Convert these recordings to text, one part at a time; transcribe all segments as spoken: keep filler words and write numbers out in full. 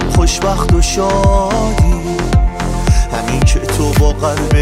دلم خوشبخت و شادی، همین که تو با قلب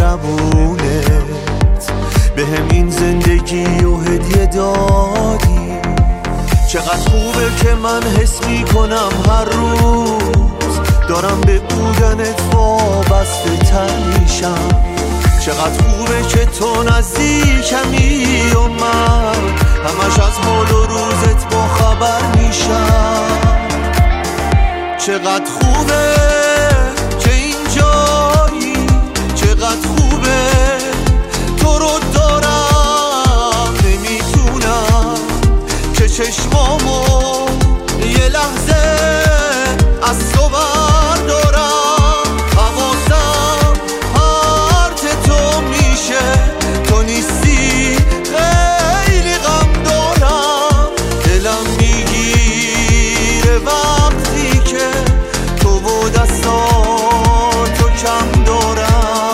مهربونت به همین زندگی و هدیه دادی. چقدر خوبه که من حس می کنم هر روز دارم به بودنت وابسته تر میشم. چقدر خوبه که تو نزدیکمی و من همش از حال و روزت با خبر میشم. چقدر خوبه که اینجایی، چقدر خوبه تو رو دارم، نمیتونم که چشمامو یه لحظه از تو بردارم. حواسم پرت تو میشه، تو نیستی خیلی غم دارم. دلم میگیره وقتی که تو و دستاتو کم دارم.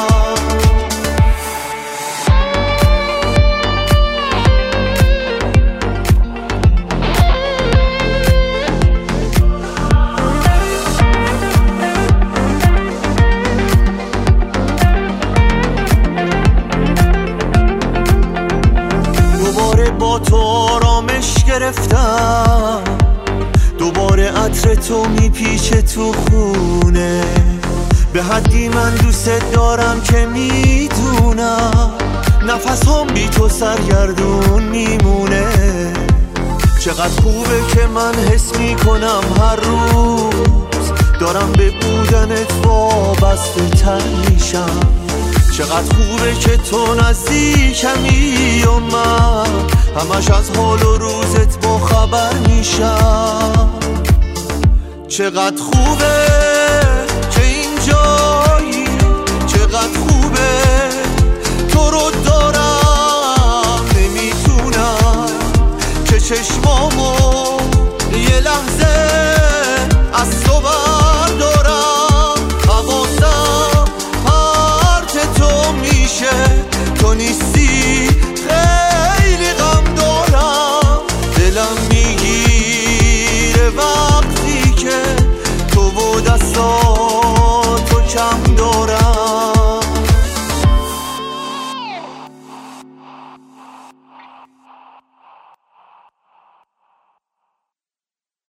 دوباره با تو آرامش گرفتم، دوباره عطر تو میپیچه تو خونه. به حدی من دوست دارم که میدونم نفس هم بی تو سرگردون میمونه. چقدر خوبه که من حس میکنم هر روز دارم به بودنت وابسته تر میشم. چقدر خوبه که تو نزدیکمی و من همش از حال و روزت با خبر میشم. چقدر خوبه که اینجایی، چقدر خوبه تو رو دارم، نمیتونم که چشمامو